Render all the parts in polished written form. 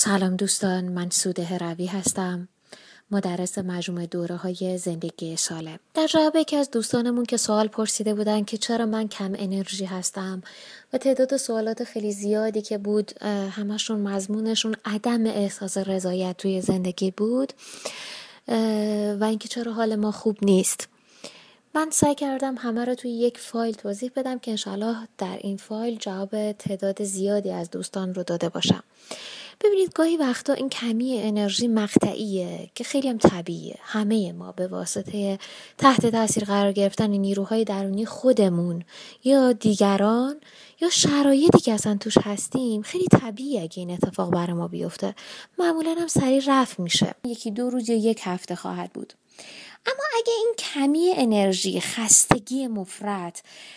سلام دوستان، من سوده هروی هستم، مدرس مجموعه دوره‌های زندگی سالم. در جواب یکی از دوستانمون که سوال پرسیده بودن که چرا من کم انرژی هستم و تعداد سوالات خیلی زیادی که بود همشون مضمونشون عدم احساس رضایت توی زندگی بود و اینکه چرا حال ما خوب نیست. من سعی کردم همه رو توی یک فایل توضیح بدم که انشاءالله در این فایل جواب تعداد زیادی از دوستان رو داده باشم. ببینید گاهی وقتا این کمی انرژی مقطعیه که خیلی هم طبیعیه. همه ما به واسطه تحت تاثیر قرار گرفتن نیروهای درونی خودمون یا دیگران یا شرایطی که اصلا توش هستیم خیلی طبیعیه اگه این اتفاق برای ما بیفته. معمولا هم سریع رفع میشه. 1-2 روز یا 1 هفته خواهد بود. اما اگه این کمی انرژی، خستگی مفرط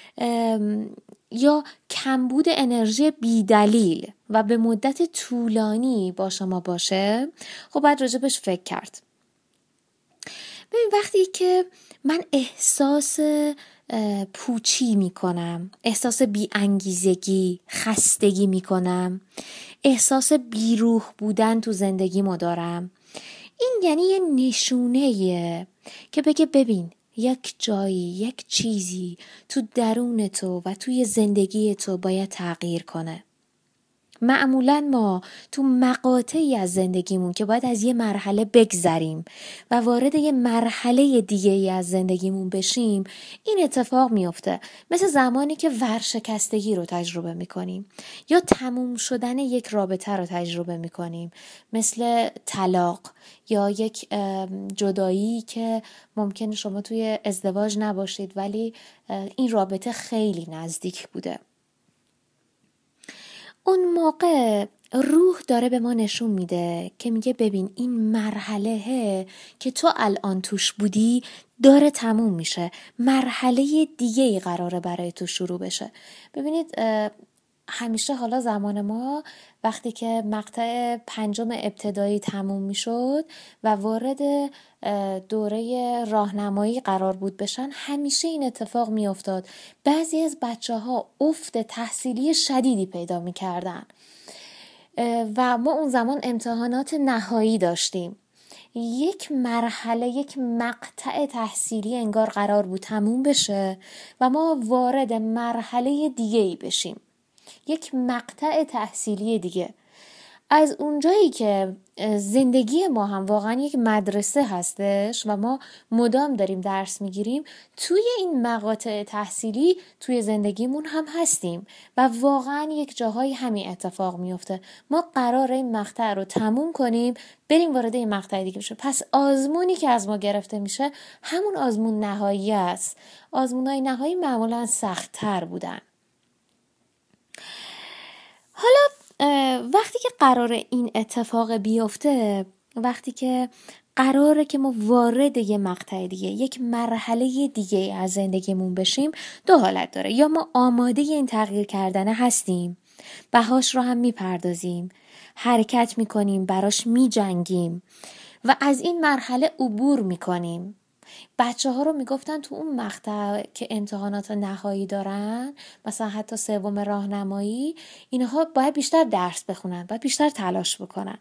یا کمبود انرژی بی‌دلیل و به مدت طولانی با شما باشه، خب باید راجبش فکر کرد. ببین وقتی که من احساس پوچی میکنم، احساس بی‌انگیزگی، خستگی میکنم، احساس بیروح بودن تو زندگیمو دارم، این یعنی یه نشونه‌ایه که بگه ببین یک جایی، یک چیزی تو درون تو و توی زندگی تو باید تغییر کنه. معمولاً ما تو مقاطعی از زندگیمون که باید از یه مرحله بگذریم و وارد یه مرحله دیگه‌ای از زندگیمون بشیم، این اتفاق میفته. مثل زمانی که ورشکستگی رو تجربه میکنیم یا تموم شدن یک رابطه رو تجربه میکنیم، مثل طلاق یا یک جدایی که ممکنه شما توی ازدواج نباشید ولی این رابطه خیلی نزدیک بوده. اون موقع روح داره به ما نشون میده که میگه ببین این مرحله که تو الان توش بودی داره تموم میشه، مرحله دیگه‌ای قراره برای تو شروع بشه. ببینید همیشه حالا زمان ما وقتی که مقطع 5 ابتدایی تموم میشد و وارد دوره راهنمایی قرار بود بشن، همیشه این اتفاق میافتاد. بعضی از بچه‌ها افت تحصیلی شدیدی پیدا میکردن و ما اون زمان امتحانات نهایی داشتیم. یک مرحله، یک مقطع تحصیلی انگار قرار بود تموم بشه و ما وارد مرحله دیگه‌ای بشیم، یک مقطع تحصیلی دیگه. از اونجایی که زندگی ما هم واقعا یک مدرسه هستش و ما مدام داریم درس میگیریم، توی این مقاطع تحصیلی توی زندگیمون هم هستیم و واقعا یک جاهای همین اتفاق میفته. ما قراره این مقطع رو تموم کنیم، بریم وارد این مقطع دیگه بشه. پس آزمونی که از ما گرفته میشه همون آزمون نهایی است. آزمونای نهایی معمولا سخت‌تر بودن. حالا وقتی که قراره این اتفاق بیفته، وقتی که قراره که ما وارد یه مقطع دیگه، یک مرحله دیگه از زندگیمون بشیم، 2 حالت داره. یا ما آماده این تغییر کردن هستیم، بهاش رو هم میپردازیم، حرکت میکنیم، براش میجنگیم و از این مرحله عبور میکنیم. بچه‌ها رو میگفتن تو اون مقطع که امتحانات نهایی دارن، مثلا حتی 3 راهنمایی، اینها باید بیشتر درس بخونن، باید بیشتر تلاش بکنن.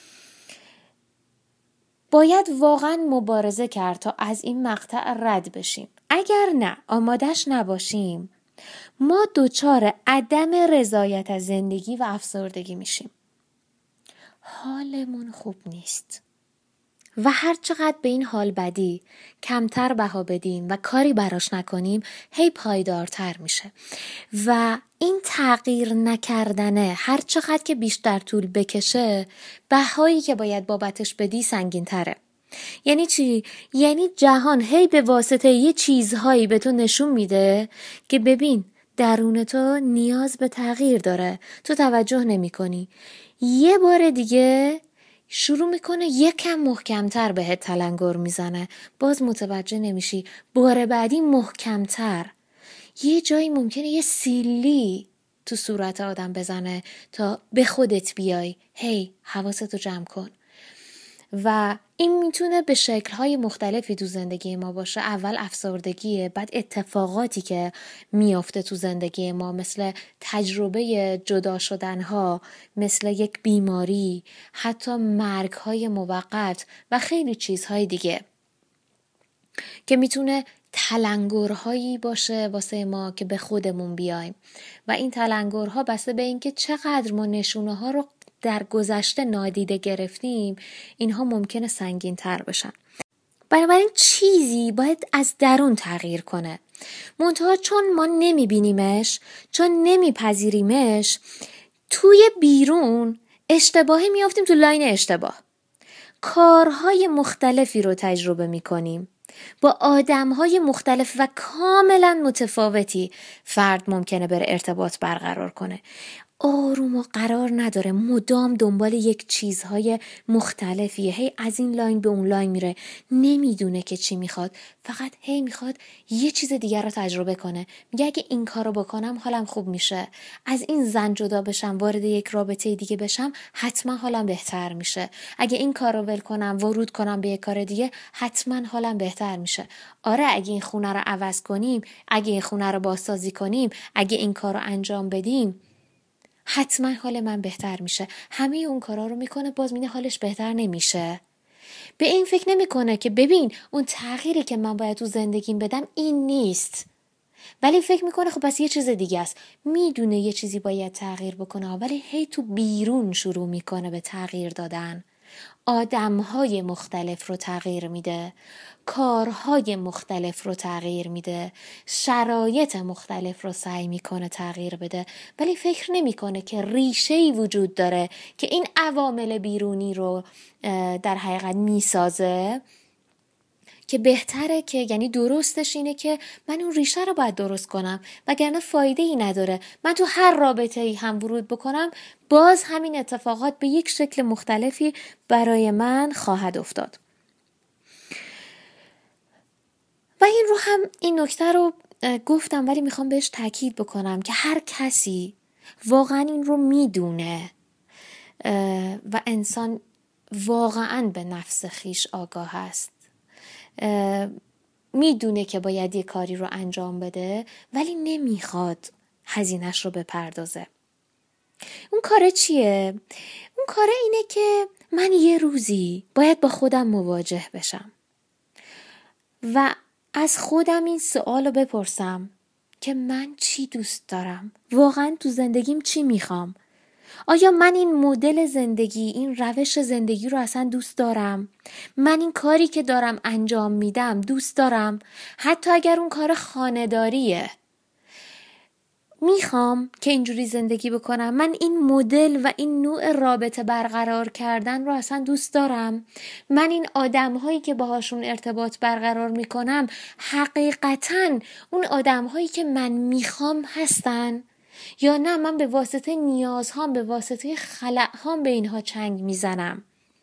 باید واقعا مبارزه کرد تا از این مقطع رد بشیم. اگر نه، آمادش نباشیم، ما دچار عدم رضایت از زندگی و افسردگی میشیم. حالمون خوب نیست. و هر چقدر به این حال بدی کمتر بها بدیم و کاری براش نکنیم، هی پایدارتر میشه. و این تغییر نکردنه هر چقدر که بیشتر طول بکشه، بهایی که باید بابتش بدی سنگین تره. یعنی چی؟ یعنی جهان هی به واسطه یه چیزهایی به تو نشون میده که ببین درون تو نیاز به تغییر داره، تو توجه نمی کنی. یه بار دیگه شروع میکنه یکم محکمتر بهت تلنگر میزنه، باز متوجه نمیشی. بار بعدی محکمتر. یه جایی ممکنه یه سیلی تو صورت آدم بزنه تا به خودت بیای. هی حواستو جمع کن. و این میتونه به شکل‌های مختلفی تو زندگی ما باشه. اول افسردگیه، بعد اتفاقاتی که میافته تو زندگی ما مثل تجربه جدا شدنها، مثل یک بیماری، حتی مرگ‌های موقت و خیلی چیزهای دیگه که میتونه تلنگرهایی باشه واسه ما که به خودمون بیایم و این تلنگرها بسته به این که چقدر ما نشونه ها رو در گذشته نادیده گرفتیم اینها ممکنه سنگین تر بشن. بنابراین چیزی باید از درون تغییر کنه، منتها چون ما نمیبینیمش، چون نمیپذیریمش، توی بیرون اشتباهی میافتیم تو لاین اشتباه. کارهای مختلفی رو تجربه میکنیم با آدمهای مختلف و کاملا متفاوتی. فرد ممکنه بره ارتباط برقرار کنه، آروم و قرار نداره، مدام دنبال یک چیزهای مختلفیه، هی از این لاین به اون لاین میره، نمیدونه که چی میخواد، فقط هی میخواد یه چیز دیگر رو تجربه کنه. میگه اگه این کار رو بکنم حالم خوب میشه، از این زن جدا بشم وارد یک رابطه دیگه بشم حتما حالم بهتر میشه، اگه این کار رو ول کنم ورود کنم به یک کار دیگه حتما حالم بهتر میشه. آره اگه این خونه رو عوض کنیم، اگه این خونه رو بازسازی کنیم، اگه این کار رو انجام بدیم حتما حال من بهتر میشه. همه اون کارا رو میکنه، باز میده حالش بهتر نمیشه. به این فکر نمیکنه که ببین اون تغییری که من باید تو زندگیم بدم این نیست، ولی فکر میکنه خب پس یه چیز دیگه است. میدونه یه چیزی باید تغییر بکنه ولی هی تو بیرون شروع میکنه به تغییر دادن. آدمهای مختلف رو تغییر میده، کارهای مختلف رو تغییر میده، شرایط مختلف رو سعی میکنه تغییر بده، ولی فکر نمیکنه که ریشه‌ای وجود داره که این عوامل بیرونی رو در حقیقت میسازه که بهتره که یعنی درستش اینه که من اون ریشه رو باید درست کنم وگرنه فایده ای نداره. من تو هر رابطه ای هم ورود بکنم باز همین اتفاقات به یک شکل مختلفی برای من خواهد افتاد. و این رو هم این نکته رو گفتم ولی میخوام بهش تاکید بکنم که هر کسی واقعا این رو میدونه و انسان واقعا به نفس خیش آگاه است، میدونه که باید یه کاری رو انجام بده ولی نمیخواد هزینه‌اش رو بپردازه. اون کار چیه؟ اون کار اینه که من یه روزی باید با خودم مواجه بشم و از خودم این سوال رو بپرسم که من چی دوست دارم؟ واقعا تو زندگیم چی میخوام؟ آیا من این مدل زندگی، این روش زندگی رو اصلا دوست دارم؟ من این کاری که دارم انجام میدم دوست دارم؟ حتی اگر اون کار خانه‌داریه، میخوام که اینجوری زندگی بکنم؟ من این مدل و این نوع رابطه برقرار کردن رو اصلا دوست دارم؟ من این آدم‌هایی که باهاشون ارتباط برقرار میکنم حقیقتاً اون آدم‌هایی که من میخوام هستن؟ یا نه من به واسطه نیازهام، به واسطه خلأهام به اینها چنگ میزنم؟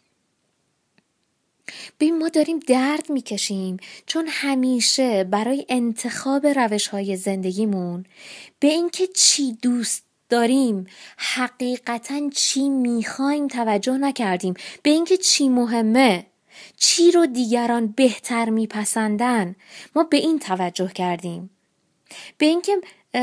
ببین ما داریم درد میکشیم چون همیشه برای انتخاب روش‌های زندگیمون به اینکه چی دوست داریم، حقیقتاً چی میخوایم توجه نکردیم، به اینکه چی مهمه، چی رو دیگران بهتر میپسندن ما به این توجه کردیم. به اینکه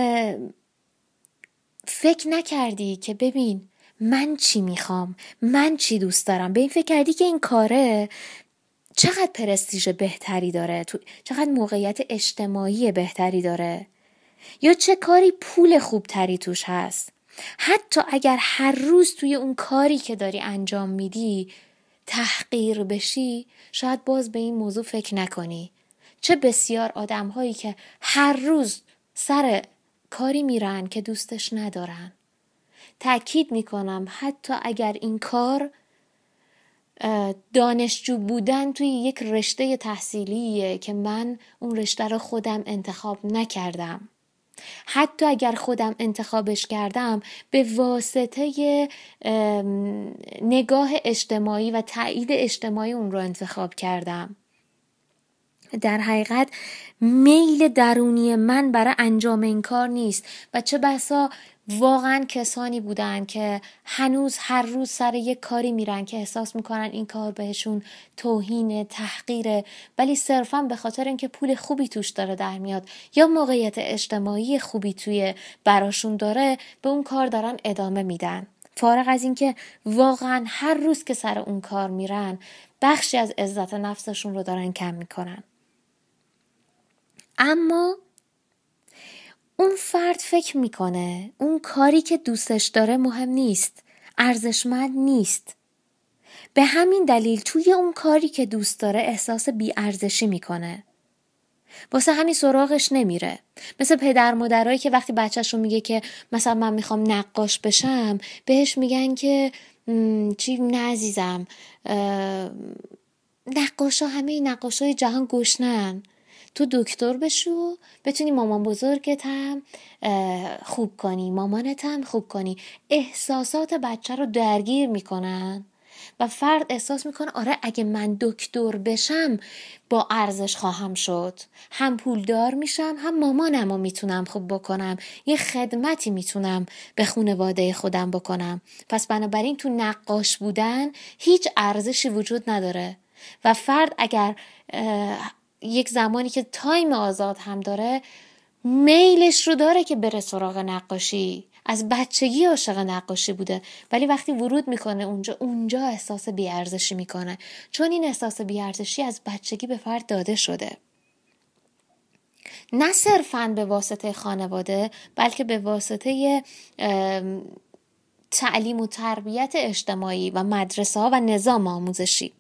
فکر نکردی که ببین من چی میخوام، من چی دوست دارم، به این فکر کردی که این کاره چقدر پرستیژ بهتری داره، چقدر موقعیت اجتماعی بهتری داره، یا چه کاری پول خوبتری توش هست. حتی اگر هر روز توی اون کاری که داری انجام میدی تحقیر بشی، شاید باز به این موضوع فکر نکنی. چه بسیار آدم هایی که هر روز سر کاری میرن که دوستش ندارن. تأکید میکنم حتی اگر این کار دانشجو بودن توی یک رشته تحصیلیه که من اون رشته رو خودم انتخاب نکردم، حتی اگر خودم انتخابش کردم به واسطه نگاه اجتماعی و تایید اجتماعی اون رو انتخاب کردم، در حقیقت میل درونی من برای انجام این کار نیست و چه بسا واقعا کسانی بودن که هنوز هر روز سر یک کاری میرن که احساس میکنن این کار بهشون توهین، تحقیره، ولی صرفا به خاطر اینکه پول خوبی توش داره در میاد یا موقعیت اجتماعی خوبی توی براشون داره به اون کار دارن ادامه میدن، فارغ از اینکه واقعا هر روز که سر اون کار میرن بخشی از عزت نفسشون رو دارن کم میکنن. اما اون فرد فکر میکنه اون کاری که دوستش داره مهم نیست، ارزشمند نیست. به همین دلیل توی اون کاری که دوست داره احساس بی‌ارزشی میکنه. واسه همین سراغش نمیره. مثل پدر مادرایی که وقتی بچه‌شون میگه که مثلا من میخوام نقاش بشم، بهش میگن که چی نه عزیزم، نقاشا همه نقاشای جهان گشنن، تو دکتر بشو بتونی مامان بزرگت هم خوب کنی، مامانت هم خوب کنی. احساسات بچه رو درگیر میکنن و فرد احساس میکنه آره اگه من دکتر بشم با ارزش خواهم شد، هم پولدار میشم هم مامانم رو میتونم خوب بکنم، یه خدمتی میتونم به خانواده خودم بکنم. پس بنابراین تو نقاش بودن هیچ ارزشی وجود نداره و فرد اگر یک زمانی که تایم آزاد هم داره میلش رو داره که بره سراغ نقاشی، از بچگی عاشق نقاشی بوده، ولی وقتی ورود میکنه اونجا احساس بی‌ارزشی میکنه، چون این احساس بی‌ارزشی از بچگی به فرد داده شده، نه صرفاً به واسطه خانواده بلکه به واسطه تعلیم و تربیت اجتماعی و مدرسه ها و نظام آموزشی.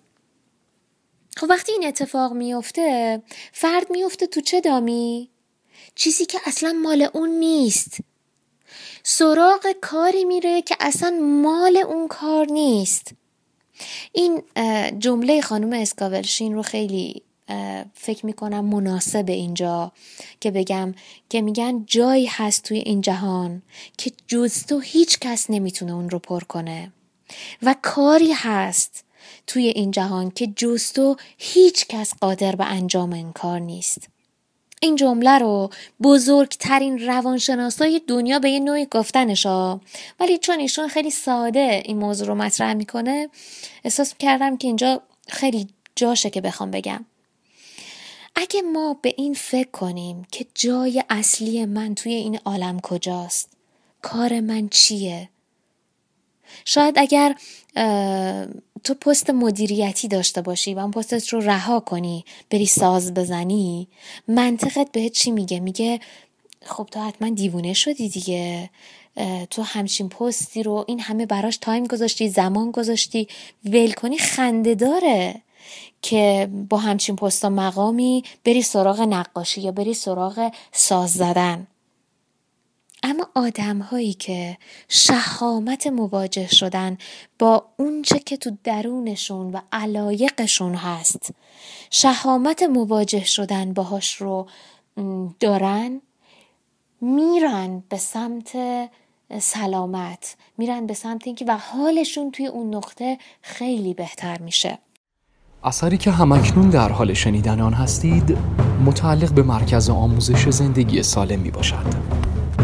خب وقتی این اتفاق میفته فرد میفته تو چه دامی؟ چیزی که اصلا مال اون نیست، سراغ کاری میره که اصلا مال اون کار نیست. این جمله خانم اسکاولشین رو خیلی فکر میکنم مناسب اینجا که بگم که میگن جایی هست توی این جهان که جز تو هیچ کس نمیتونه اون رو پر کنه و کاری هست توی این جهان که جز تو هیچ کس قادر به انجام این کار نیست. این جمله رو بزرگترین روانشناسای دنیا به یه نوعی گفتنشا، ولی چون ایشون خیلی ساده این موضوع رو مطرح میکنه احساس کردم که اینجا خیلی جاشه که بخوام بگم. اگه ما به این فکر کنیم که جای اصلی من توی این عالم کجاست، کار من چیه، شاید اگر تو پست مدیریتی داشته باشی و اون پستت رو رها کنی بری ساز بزنی، منطقت بهت چی میگه؟ میگه خب تو حتما دیوونه شدی دیگه، تو همچین پستی رو این همه براش تایم گذاشتی، زمان گذاشتی، ول کنی خنده داره که با همچین پست و مقامی بری سراغ نقاشی یا بری سراغ ساز زدن. اما آدم هایی که شهامت مواجه شدن با اونچه که تو درونشون و علایقشون هست، شهامت مواجه شدن باهاش رو دارن، میرن به سمت سلامت، میرن به سمت اینکه و حالشون توی اون نقطه خیلی بهتر میشه. اثری که همکنون در حال شنیدن آن هستید متعلق به مرکز آموزش زندگی سالم می باشد.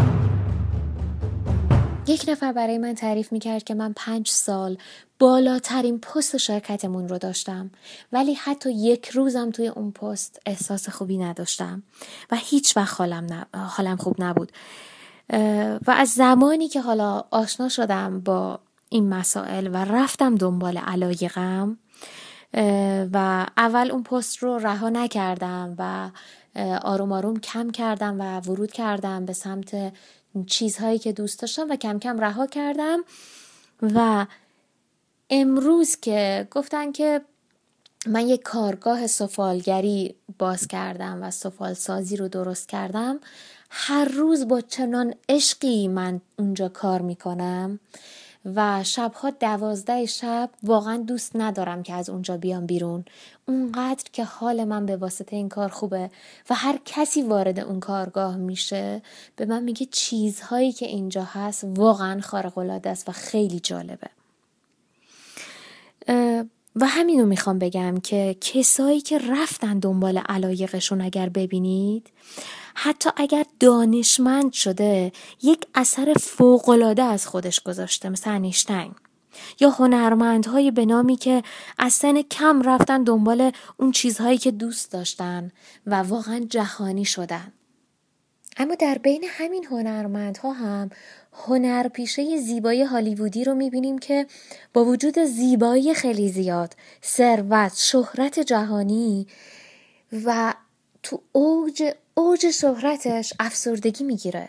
یک نفر برای من تعریف میکرد که من 5 سال بالاترین پست شرکتمون رو داشتم، ولی حتی یک روزم توی اون پست احساس خوبی نداشتم و هیچ وقت حالم خوب نبود. و از زمانی که حالا آشنا شدم با این مسائل و رفتم دنبال علایقم و اول اون پست رو رها نکردم و آروم آروم کم کردم و ورود کردم به سمت چیزهایی که دوست داشتم و کم کم رها کردم و امروز که گفتن که من یک کارگاه سفالگری باز کردم و سفال سازی رو درست کردم، هر روز با چنان عشقی من اونجا کار میکنم و شبها 12 شب واقعا دوست ندارم که از اونجا بیام بیرون، اونقدر که حال من به واسطه این کار خوبه و هر کسی وارد اون کارگاه میشه به من میگه چیزهایی که اینجا هست واقعا خارق العاده است و خیلی جالبه. و همینو میخوام بگم که کسایی که رفتن دنبال علایقشون اگر ببینید، حتی اگر دانشمند شده یک اثر فوق‌العاده از خودش گذاشته، مثل انیشتین، یا هنرمندهای به نامی که از سن کم رفتن دنبال اون چیزهایی که دوست داشتن و واقعا جهانی شدن. اما در بین همین هنرمندها هم هنرپیشه زیبایی هالیوودی رو میبینیم که با وجود زیبایی خیلی زیاد، ثروت، شهرت جهانی و تو اوج شهرتش افسردگی میگیره.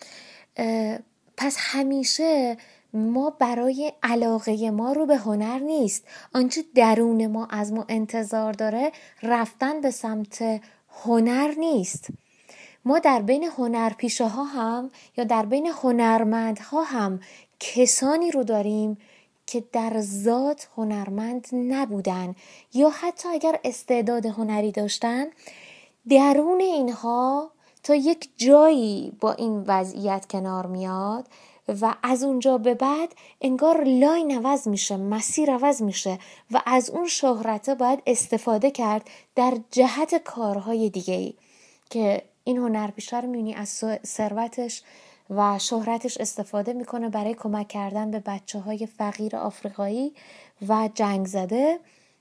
پس همیشه ما برای علاقه ما رو به هنر نیست، آنچه درون ما از ما انتظار داره رفتن به سمت هنر نیست. ما در بین هنرپیشه ها هم یا در بین هنرمندها هم کسانی رو داریم که در ذات هنرمند نبودن، یا حتی اگر استعداد هنری داشتن درون اینها تا یک جایی با این وضعیت کنار میاد و از اونجا به بعد انگار لاین عوض میشه، مسیر عوض میشه و از اون شهرت باید استفاده کرد در جهت کارهای دیگه‌ای که این هنرپیشه رو می‌بینی از ثروتش و شهرتش استفاده میکنه برای کمک کردن به بچه‌های فقیر آفریقایی و جنگ زده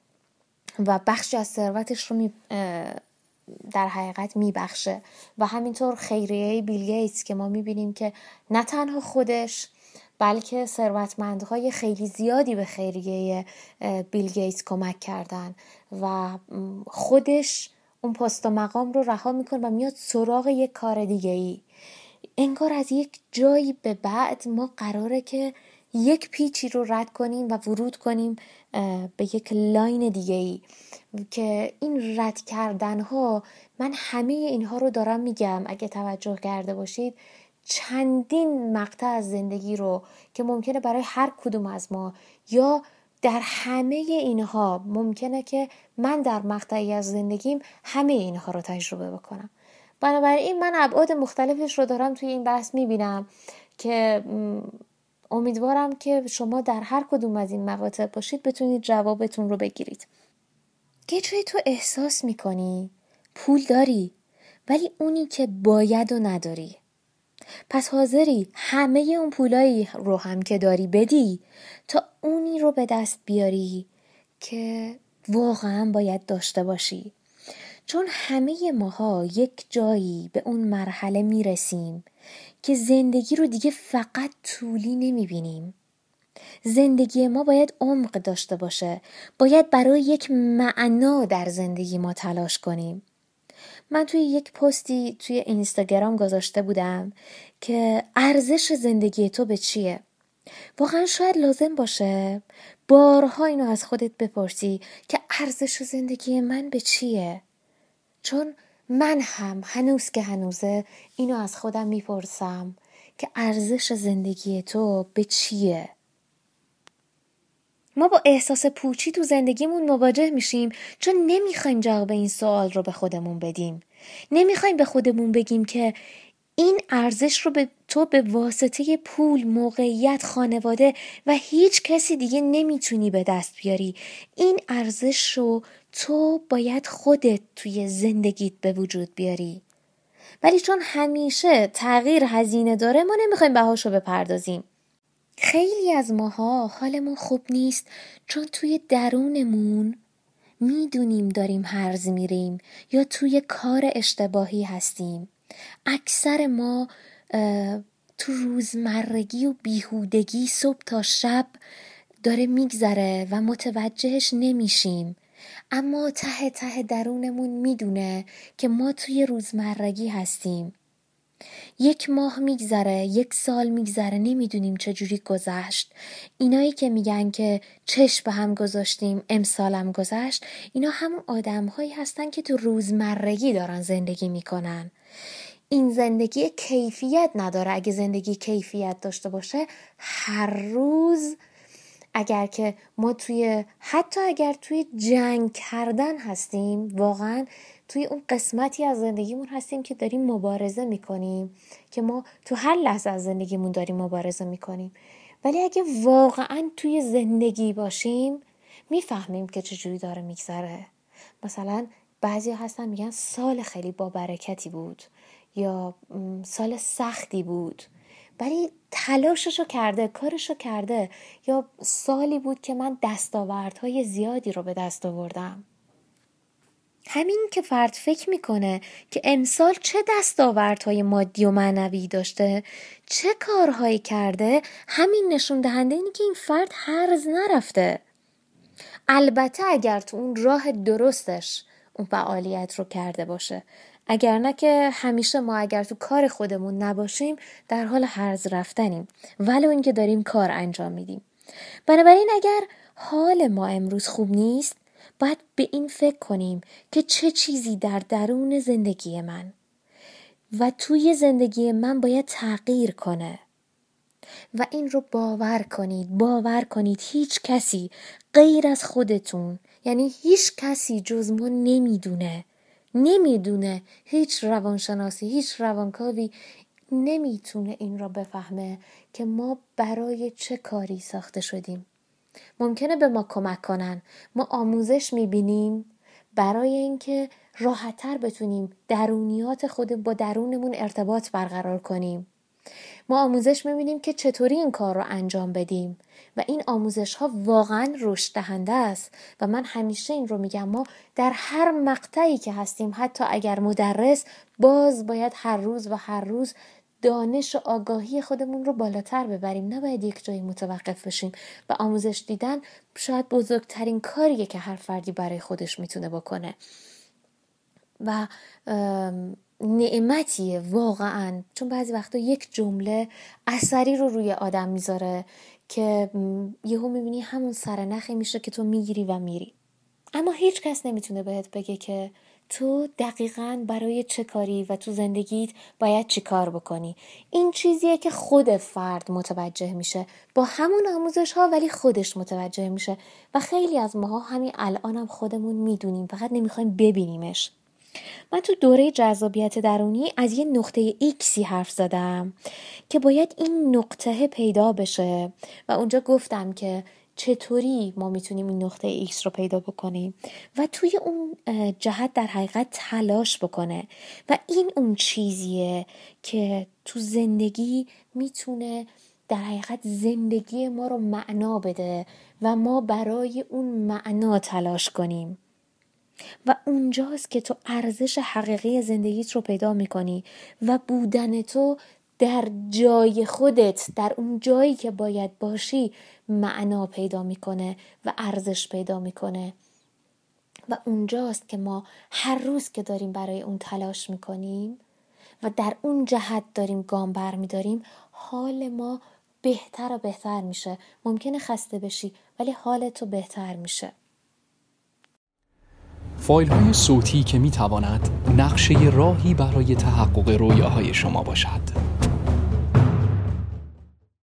و بخشی از ثروتش رو در حقیقت میبخشه. و همینطور خیریه بیل گیتس که ما میبینیم که نه تنها خودش بلکه ثروتمندهای خیلی زیادی به خیریه بیل گیتس کمک کردن و خودش اون پست و مقام رو رها میکنه و میاد سراغ یک کار دیگه ای. انگار از یک جایی به بعد ما قراره که یک پیچی رو رد کنیم و ورود کنیم به یک لاین دیگه ای که این رد کردن ها، من همه اینها رو دارم میگم اگه توجه کرده باشید، چندین مقطع از زندگی رو که ممکنه برای هر کدوم از ما یا در همه اینها ممکنه که من در مقطعی از زندگیم همه اینها رو تجربه بکنم. بنابراین من ابعاد مختلفش رو دارم توی این بحث میبینم که امیدوارم که شما در هر کدوم از این مقاطع باشید بتونید جوابتون رو بگیرید. یه جایی تو احساس میکنی پول داری ولی اونی که باید و نداری، پس حاضری همه اون پولایی رو هم که داری بدی تا اونی رو به دست بیاری که واقعا باید داشته باشی. چون همه ماها یک جایی به اون مرحله میرسیم که زندگی رو دیگه فقط طولی نمیبینیم. زندگی ما باید عمق داشته باشه، باید برای یک معنا در زندگی ما تلاش کنیم. من توی یک پستی توی اینستاگرام گذاشته بودم که ارزش زندگی تو به چیه؟ واقعا شاید لازم باشه بارها اینو از خودت بپرسی که ارزش زندگی من به چیه؟ چون من هم هنوز که هنوزه اینو از خودم میپرسم که ارزش زندگی تو به چیه؟ ما با احساس پوچی تو زندگیمون مواجه میشیم چون نمیخوایم جواب این سوال رو به خودمون بدیم. نمیخوایم به خودمون بگیم که این ارزش رو به تو به واسطه پول، موقعیت، خانواده و هیچ کسی دیگه نمیتونی به دست بیاری. این ارزش رو تو باید خودت توی زندگیت به وجود بیاری. ولی چون همیشه تغییر هزینه داره ما نمیخوایم بهاشو بپردازیم. خیلی از ماها حالمون خوب نیست چون توی درونمون میدونیم داریم هرز میریم یا توی کار اشتباهی هستیم. اکثر ما تو روزمرگی و بیهودگی صبح تا شب داره میگذره و متوجهش نمیشیم، اما ته ته درونمون میدونه که ما توی روزمرگی هستیم. 1 ماه میگذره، 1 سال میگذره، نمیدونیم چجوری گذشت. اینایی که میگن که چشم به هم گذاشتیم امسالم گذشت، اینا همون آدم هایی هستن که تو روزمرگی دارن زندگی میکنن. این زندگی کیفیت نداره. اگه زندگی کیفیت داشته باشه هر روز اگر که ما حتی اگر توی جنگ کردن هستیم، واقعا توی اون قسمتی از زندگیمون هستیم که داریم مبارزه میکنیم، که ما تو هر لحظه از زندگیمون داریم مبارزه میکنیم. ولی اگه واقعا توی زندگی باشیم میفهمیم که چجوری داره میگذره. مثلا بعضی هستن میگن سال خیلی با برکتی بود یا سال سختی بود، ولی تلاششو کرده، کارشو کرده، یا سالی بود که من دستاوردهای زیادی رو به دست آوردم. همین که فرد فکر میکنه که امسال چه دستاوردهای مادی و معنوی داشته، چه کارهایی کرده، همین نشون دهنده اینه که این فرد هرز نرفته. البته اگر تو اون راه درستش اون فعالیت رو کرده باشه، اگر نه که همیشه ما اگر تو کار خودمون نباشیم در حال هرز رفتنیم، ولو اینکه داریم کار انجام میدیم. بنابراین اگر حال ما امروز خوب نیست، باید به این فکر کنیم که چه چیزی در درون زندگی من و توی زندگی من باید تغییر کنه. و این رو باور کنید هیچ کسی غیر از خودتون، یعنی هیچ کسی جز ما نمیدونه، هیچ روانشناسی، هیچ روانکاوی نمیتونه این رو بفهمه که ما برای چه کاری ساخته شدیم. ممکنه به ما کمک کنن، ما آموزش میبینیم برای اینکه راحت‌تر بتونیم درونیات خود با درونمون ارتباط برقرار کنیم. ما آموزش میبینیم که چطوری این کار رو انجام بدیم و این آموزش ها واقعا رشد دهنده است. و من همیشه این رو میگم، ما در هر مقطعی که هستیم، حتی اگر مدرس، باز باید هر روز دانش و آگاهی خودمون رو بالاتر ببریم. نباید یک جایی متوقف بشیم. و آموزش دیدن شاید بزرگترین کاریه که هر فردی برای خودش میتونه بکنه و نعمتیه واقعا، چون بعضی وقتا یک جمله اثری رو روی آدم میذاره که یهو میبینی همون سرنخی میشه که تو میگیری و میری. اما هیچ کس نمیتونه بهت بگه که تو دقیقاً برای چه کاری و تو زندگیت باید چی کار بکنی. این چیزیه که خود فرد متوجه میشه با همون آموزش ها، ولی خودش متوجه میشه و خیلی از ماها همین الانم خودمون میدونیم، فقط نمیخوایم ببینیمش. من تو دوره جذابیت درونی از یه نقطه ایکسی حرف زدم که باید این نقطه پیدا بشه و اونجا گفتم که چطوری ما میتونیم این نقطه ایکس رو پیدا بکنیم و توی اون جهت در حقیقت تلاش بکنه و این اون چیزیه که تو زندگی میتونه در حقیقت زندگی ما رو معنا بده و ما برای اون معنا تلاش کنیم. و اونجاست که تو ارزش حقیقی زندگیت رو پیدا میکنی و بودن تو در جای خودت، در اون جایی که باید باشی، معنا پیدا میکنه و ارزش پیدا میکنه. و اونجاست که ما هر روز که داریم برای اون تلاش میکنیم و در اون جهت داریم گام برمیداریم، حال ما بهتر و بهتر میشه. ممکنه خسته بشی ولی حال تو بهتر میشه. فایل‌های صوتی که می‌تواند نقشه راهی برای تحقق رویاهای شما باشد.